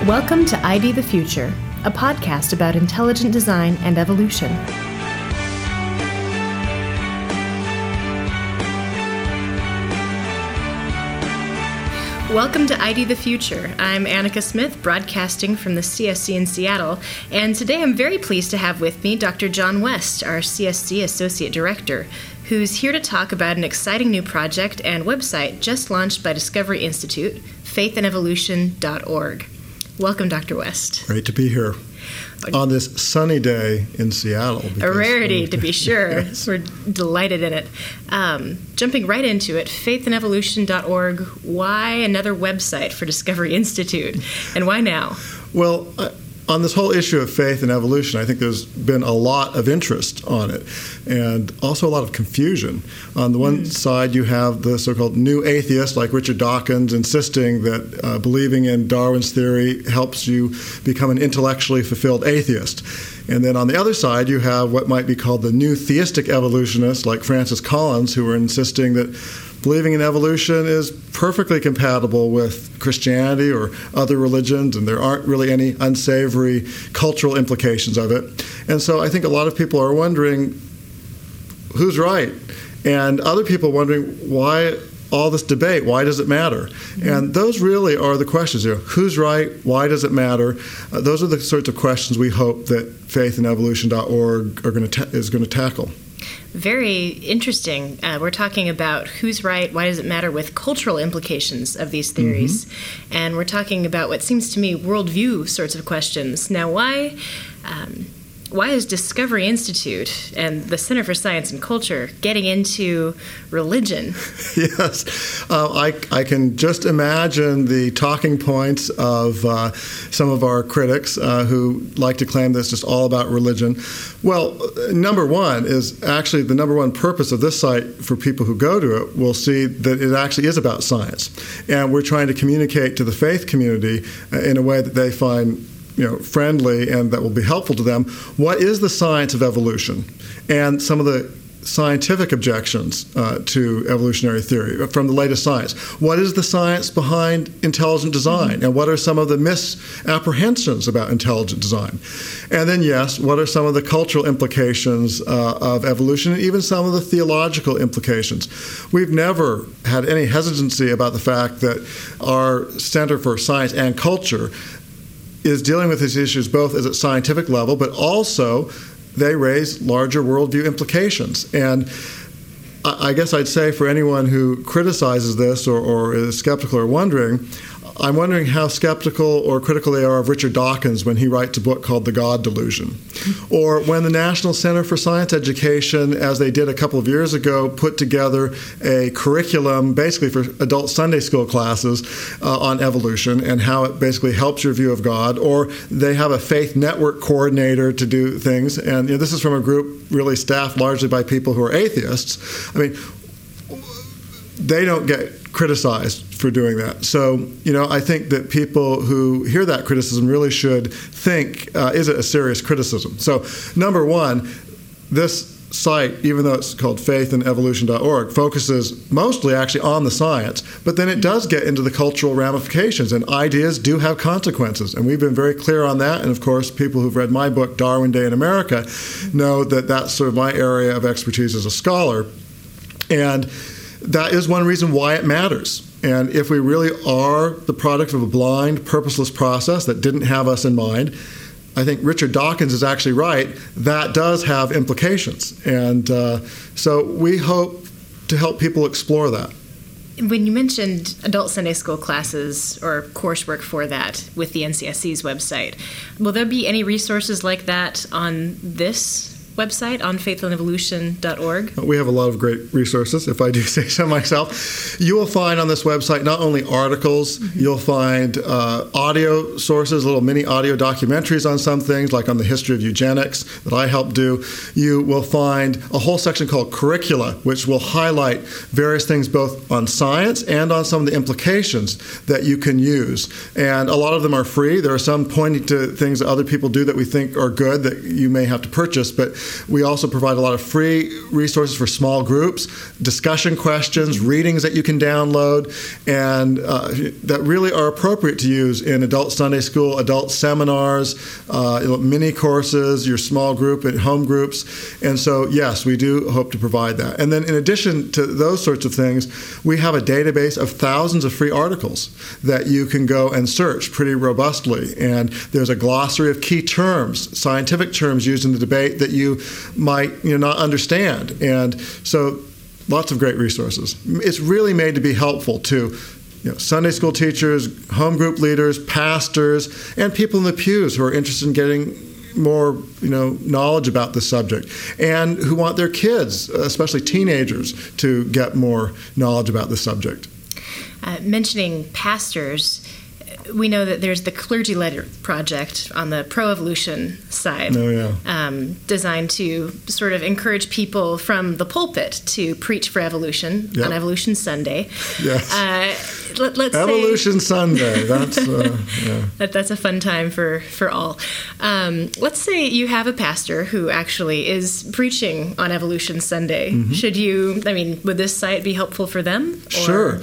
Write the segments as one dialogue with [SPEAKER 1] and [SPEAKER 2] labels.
[SPEAKER 1] Welcome to ID the Future, a podcast about intelligent design and evolution. Welcome to ID the Future. I'm Annika Smith, broadcasting from the CSC in Seattle, and today I'm very pleased to have with me Dr. John West, our CSC Associate Director, who's here to talk about an exciting new project and website just launched by Discovery Institute, faithandevolution.org. Welcome, Dr. West.
[SPEAKER 2] Great to be here on this sunny day in Seattle.
[SPEAKER 1] A rarity, to be sure. Yes. We're delighted in it. Jumping right into it, faithandevolution.org, why another website for Discovery Institute, and why now?
[SPEAKER 2] Well, on this whole issue of faith and evolution, I think there's been a lot of interest on it and also a lot of confusion. On the one side, you have the so-called new atheists like Richard Dawkins insisting that believing in Darwin's theory helps you become an intellectually fulfilled atheist. And then on the other side, you have what might be called the new theistic evolutionists like Francis Collins, who are insisting that believing in evolution is perfectly compatible with Christianity or other religions, and there aren't really any unsavory cultural implications of it. And so I think a lot of people are wondering who's right, and other people wondering why all this debate, why does it matter? Mm-hmm. And those really are the questions here. Who's right? Why does it matter? Those are the sorts of questions we hope that faithandevolution.org is going to tackle.
[SPEAKER 1] Very interesting. We're talking about who's right, why does it matter with cultural implications of these theories. Mm-hmm. And we're talking about what seems to me worldview sorts of questions. Now, why is Discovery Institute and the Center for Science and Culture getting into religion?
[SPEAKER 2] Yes. I can just imagine the talking points of some of our critics who like to claim that it's just all about religion. Well, number one is actually the number one purpose of this site for people who go to it will see that it actually is about science. And we're trying to communicate to the faith community in a way that they find friendly and that will be helpful to them. What is the science of evolution? And some of the scientific objections to evolutionary theory from the latest science. What is the science behind intelligent design? Mm-hmm. And what are some of the misapprehensions about intelligent design? And then, yes, what are some of the cultural implications of evolution and even some of the theological implications? We've never had any hesitancy about the fact that our Center for Science and Culture is dealing with these issues both at a scientific level, but also they raise larger worldview implications. And I guess I'd say for anyone who criticizes this or is skeptical or wondering, I'm wondering how skeptical or critical they are of Richard Dawkins when he writes a book called The God Delusion. Or when the National Center for Science Education, as they did a couple of years ago, put together a curriculum basically for adult Sunday school classes on evolution and how it basically helps your view of God. Or they have a faith network coordinator to do things. And this is from a group really staffed largely by people who are atheists. I mean, they don't get criticized for doing that. So, I think that people who hear that criticism really should think, is it a serious criticism? So, number one, this site, even though it's called faithandevolution.org, focuses mostly actually on the science, but then it does get into the cultural ramifications, and ideas do have consequences. And we've been very clear on that. And of course, people who've read my book, Darwin Day in America, know that that's sort of my area of expertise as a scholar. And that is one reason why it matters. And if we really are the product of a blind, purposeless process that didn't have us in mind, I think Richard Dawkins is actually right. That does have implications. And so we hope to help people explore that.
[SPEAKER 1] When you mentioned adult Sunday school classes or coursework for that with the NCSC's website, will there be any resources like that on this website, on faithandevolution.org?
[SPEAKER 2] We have a lot of great resources, if I do say so myself. You will find on this website not only articles, you'll find audio sources, little mini audio documentaries on some things, like on the history of eugenics that I helped do. You will find a whole section called curricula, which will highlight various things both on science and on some of the implications that you can use. And a lot of them are free. There are some pointing to things that other people do that we think are good that you may have to purchase, but We also provide a lot of free resources for small groups, discussion questions, readings that you can download, and that really are appropriate to use in adult Sunday school, adult seminars, mini courses, your small group and home groups. And so, yes, we do hope to provide that. And then in addition to those sorts of things, we have a database of thousands of free articles that you can go and search pretty robustly. And there's a glossary of key terms, scientific terms used in the debate that you might not understand. And so lots of great resources. It's really made to be helpful to Sunday school teachers, home group leaders, pastors, and people in the pews who are interested in getting more knowledge about the subject, and who want their kids, especially teenagers, to get more knowledge about the subject.
[SPEAKER 1] Mentioning pastors, we know that there's the Clergy Letter Project on the pro-evolution side, designed to sort of encourage people from the pulpit to preach for evolution on Evolution Sunday.
[SPEAKER 2] Yes.
[SPEAKER 1] Let's
[SPEAKER 2] Evolution Sunday.
[SPEAKER 1] That's a fun time for all. Let's say you have a pastor who actually is preaching on Evolution Sunday. Mm-hmm. Would this site be helpful for them?
[SPEAKER 2] Sure.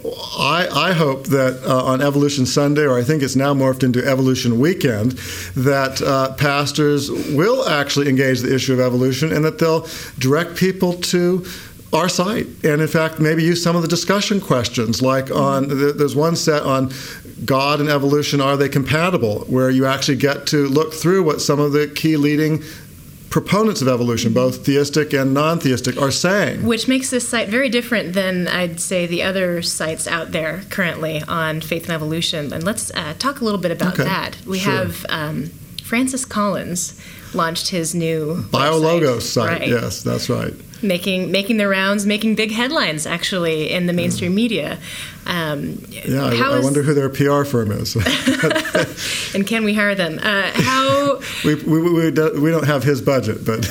[SPEAKER 2] I hope that on Evolution Sunday, or I think it's now morphed into Evolution Weekend, that pastors will actually engage the issue of evolution, and that they'll direct people to our site, and in fact maybe use some of the discussion questions, like there's one set on God and evolution, are they compatible, where you actually get to look through what some of the key leading proponents of evolution, both theistic and non-theistic, are saying.
[SPEAKER 1] Which makes this site very different than, I'd say, the other sites out there currently on faith and evolution. And let's talk a little bit about that. We have Francis Collins launched his new
[SPEAKER 2] BioLogos site.
[SPEAKER 1] Right.
[SPEAKER 2] Yes, that's right.
[SPEAKER 1] Making the rounds, making big headlines, actually, in the mainstream media.
[SPEAKER 2] I wonder who their PR firm is.
[SPEAKER 1] And can we hire them?
[SPEAKER 2] We don't have his budget, but...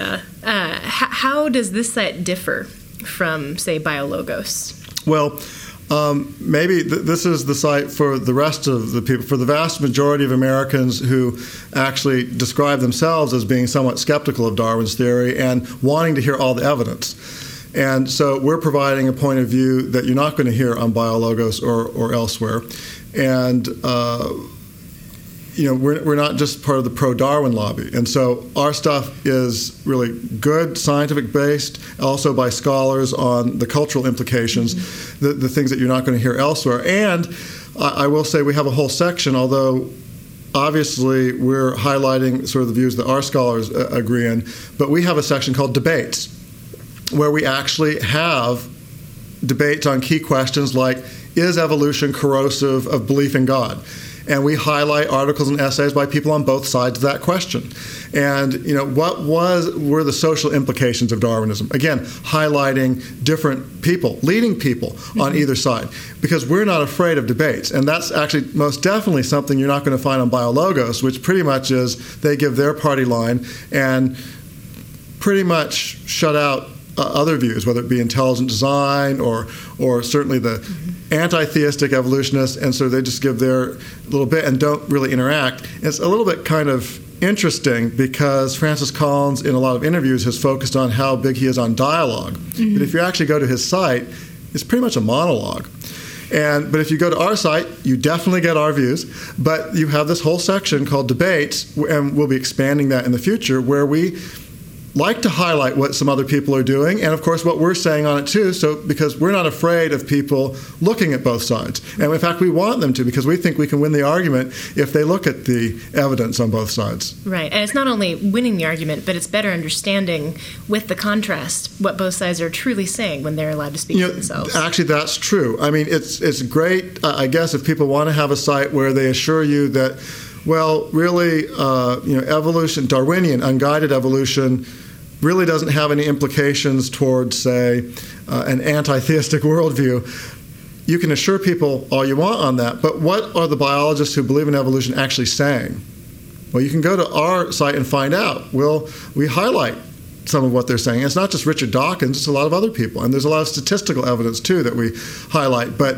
[SPEAKER 1] How does this site differ from, say, BioLogos?
[SPEAKER 2] Well, maybe this is the site for the rest of the people, for the vast majority of Americans who actually describe themselves as being somewhat skeptical of Darwin's theory and wanting to hear all the evidence. And so we're providing a point of view that you're not going to hear on BioLogos or elsewhere. And we're not just part of the pro-Darwin lobby. And so our stuff is really good, scientific-based, also by scholars on the cultural implications, the things that you're not going to hear elsewhere. And I will say we have a whole section, although obviously we're highlighting sort of the views that our scholars agree in, but we have a section called Debates, where we actually have debates on key questions like, is evolution corrosive of belief in God? And we highlight articles and essays by people on both sides of that question. And what were the social implications of Darwinism? Again, highlighting different people, leading people on either side, because we're not afraid of debates. And that's actually most definitely something you're not going to find on BioLogos, which pretty much is they give their party line and pretty much shut out other views, whether it be intelligent design or certainly the anti-theistic evolutionists, and so they just give their little bit and don't really interact. It's a little bit kind of interesting because Francis Collins, in a lot of interviews, has focused on how big he is on dialogue. But if you actually go to his site, it's pretty much a monologue. But if you go to our site, you definitely get our views, but you have this whole section called Debates, and we'll be expanding that in the future, where we like to highlight what some other people are doing, and of course what we're saying on it too, because we're not afraid of people looking at both sides. And in fact, we want them to, because we think we can win the argument if they look at the evidence on both sides.
[SPEAKER 1] Right, and it's not only winning the argument, but it's better understanding with the contrast what both sides are truly saying when they're allowed to speak for themselves.
[SPEAKER 2] Actually, that's true. I mean, it's great, I guess, if people want to have a site where they assure you that, well, really, evolution, Darwinian, unguided evolution, really doesn't have any implications towards, say, an anti-theistic worldview. You can assure people all you want on that, but what are the biologists who believe in evolution actually saying? Well, you can go to our site and find out. We highlight some of what they're saying. It's not just Richard Dawkins, it's a lot of other people. And there's a lot of statistical evidence, too, that we highlight. But,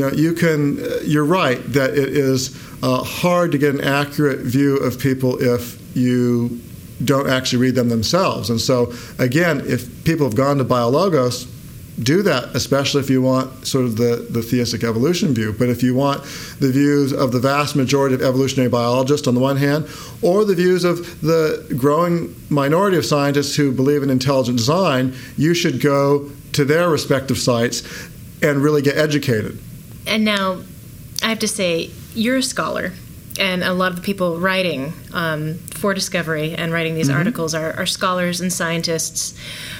[SPEAKER 2] you're right that it is hard to get an accurate view of people if you don't actually read them themselves. And so, again, if people have gone to BioLogos, do that, especially if you want sort of the theistic evolution view. But if you want the views of the vast majority of evolutionary biologists on the one hand, or the views of the growing minority of scientists who believe in intelligent design, you should go to their respective sites and really get educated.
[SPEAKER 1] And now, I have to say, you're a scholar, and a lot of the people writing for Discovery and writing these articles are scholars and scientists.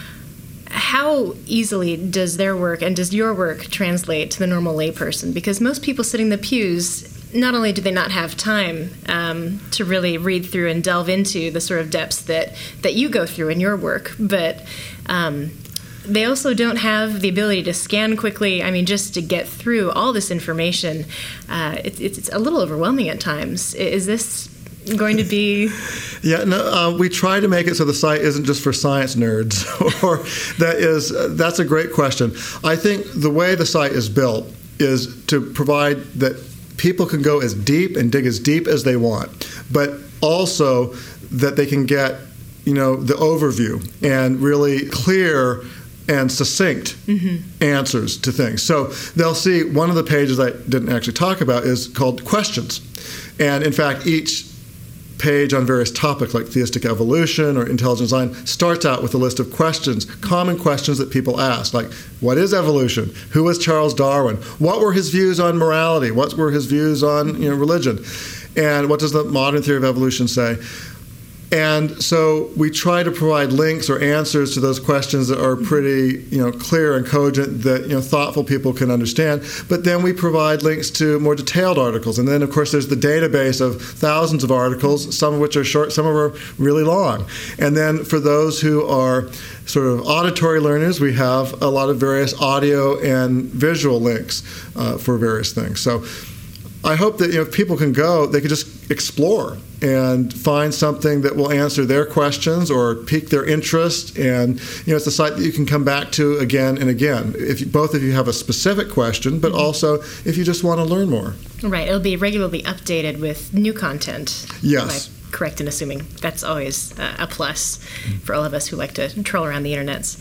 [SPEAKER 1] How easily does their work and does your work translate to the normal layperson? Because most people sitting in the pews, not only do they not have time to really read through and delve into the sort of depths that you go through in your work, but they also don't have the ability to scan quickly. I mean, just to get through all this information, it's a little overwhelming at times. Is this going to be?
[SPEAKER 2] Yeah, no, we try to make it so the site isn't just for science nerds. That's a great question. I think the way the site is built is to provide that people can go as deep and dig as deep as they want, but also that they can get, the overview and really clear and succinct answers to things. So they'll see one of the pages I didn't actually talk about is called questions. And in fact, each page on various topics like theistic evolution or intelligent design starts out with a list of questions, common questions that people ask, like, what is evolution? Who was Charles Darwin? What were his views on morality? What were his views on religion? And what does the modern theory of evolution say? And so we try to provide links or answers to those questions that are pretty, clear and cogent that, thoughtful people can understand. But then we provide links to more detailed articles. And then, of course, there's the database of thousands of articles, some of which are short, some of them are really long. And then for those who are sort of auditory learners, we have a lot of various audio and visual links for various things. So I hope that if people can go, they can just explore and find something that will answer their questions or pique their interest. And it's a site that you can come back to again and again, both if you have a specific question, but also if you just want to learn more. Right.
[SPEAKER 1] It'll be regularly updated with new content.
[SPEAKER 2] Yes.
[SPEAKER 1] Am I correct in assuming? That's always a plus for all of us who like to troll around the internets.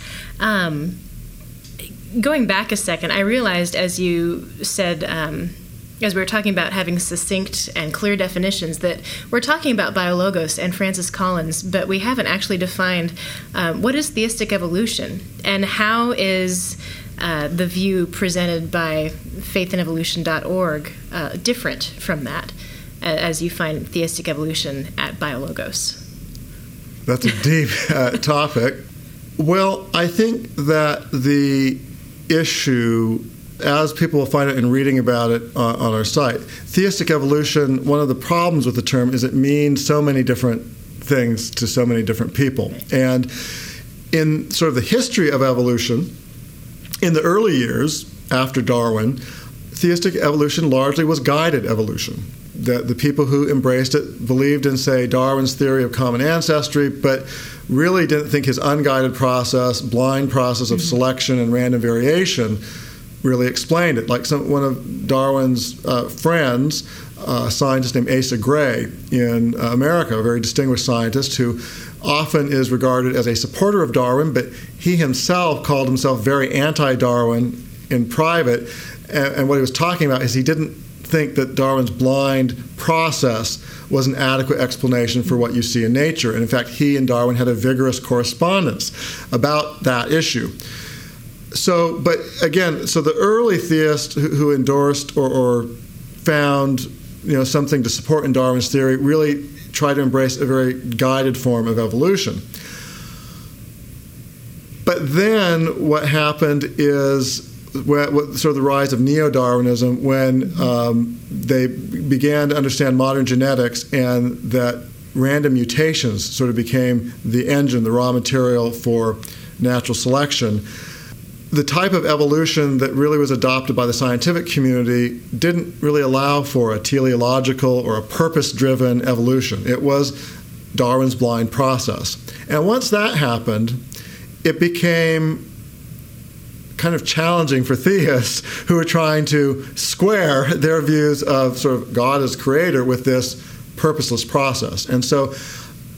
[SPEAKER 1] Going back a second, I realized as you said, as we were talking about having succinct and clear definitions, that we're talking about BioLogos and Francis Collins, but we haven't actually defined what is theistic evolution and how is the view presented by faithandevolution.org different from that as you find theistic evolution at BioLogos?
[SPEAKER 2] That's a deep topic. Well, I think that the issue, as people will find out in reading about it on our site, theistic evolution, one of the problems with the term is it means so many different things to so many different people. And in sort of the history of evolution, in the early years after Darwin, theistic evolution largely was guided evolution. The people who embraced it believed in, say, Darwin's theory of common ancestry, but really didn't think his unguided process, blind process of selection and random variation really explained it. Like one of Darwin's friends, a scientist named Asa Gray in America, a very distinguished scientist who often is regarded as a supporter of Darwin, but he himself called himself very anti-Darwin in private. And what he was talking about is he didn't think that Darwin's blind process was an adequate explanation for what you see in nature. And in fact, he and Darwin had a vigorous correspondence about that issue. So, but again, so the early theists who endorsed or found, something to support in Darwin's theory really tried to embrace a very guided form of evolution. But then what happened is sort of the rise of neo-Darwinism when they began to understand modern genetics and that random mutations sort of became the engine, the raw material for natural selection. The type of evolution that really was adopted by the scientific community didn't really allow for a teleological or a purpose-driven evolution. It was Darwin's blind process. And once that happened, it became kind of challenging for theists who were trying to square their views of sort of God as creator with this purposeless process. And so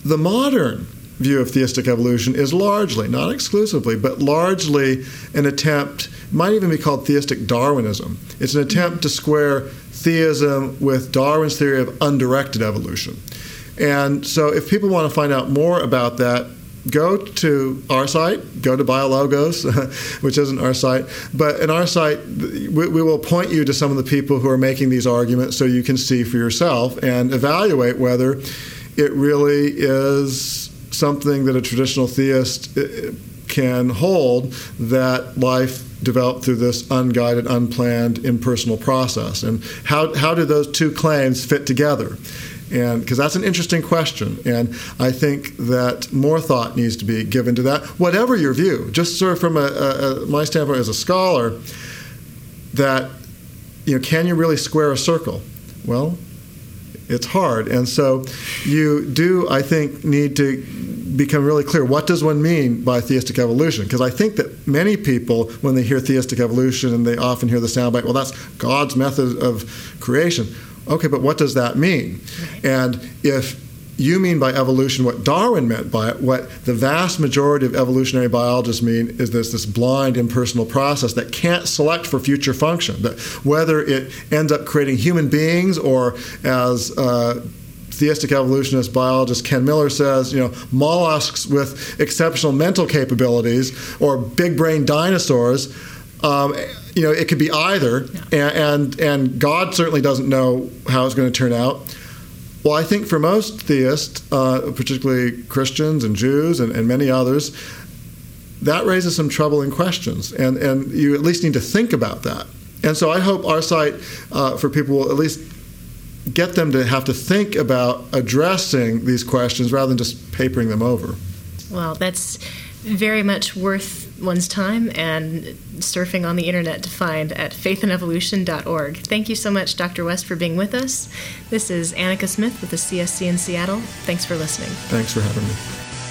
[SPEAKER 2] The modern view of theistic evolution is largely, not exclusively, but largely an attempt, might even be called theistic Darwinism. It's an attempt to square theism with Darwin's theory of undirected evolution. And so if people want to find out more about that, go to our site, go to BioLogos, which isn't our site. But in our site, we will point you to some of the people who are making these arguments so you can see for yourself and evaluate whether it really is something that a traditional theist can hold, that life developed through this unguided, unplanned, impersonal process. And how do those two claims fit together? And because that's an interesting question, and I think that more thought needs to be given to that. Whatever your view, just sort of from my standpoint as a scholar, that can you really square a circle? Well, it's hard, and so you do, I think, need to become really clear. What does one mean by theistic evolution? Because I think that many people, when they hear theistic evolution, and they often hear the soundbite, well, that's God's method of creation. Okay, but what does that mean? And if you mean by evolution what Darwin meant by it, what the vast majority of evolutionary biologists mean is this blind, impersonal process that can't select for future function, that whether it ends up creating human beings or, as theistic evolutionist biologist Ken Miller says, mollusks with exceptional mental capabilities or big brain dinosaurs, it could be either, and God certainly doesn't know how it's going to turn out. Well, I think for most theists, particularly Christians and Jews and many others, that raises some troubling questions, and you at least need to think about that. And so I hope our site, for people, will at least get them to have to think about addressing these questions rather than just papering them over.
[SPEAKER 1] Well, that's very much worth one's time and surfing on the internet to find at faithandevolution.org. Thank you so much, Dr. West, for being with us. This is Annika Smith with the CSC in Seattle. Thanks for listening.
[SPEAKER 2] Thanks for having me.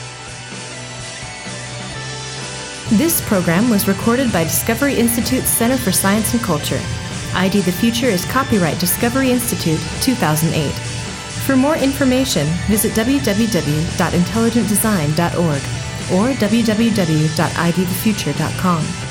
[SPEAKER 1] This program was recorded by Discovery Institute's Center for Science and Culture. ID The Future is copyright Discovery Institute 2008. For more information, visit www.intelligentdesign.org or www.idthefuture.com.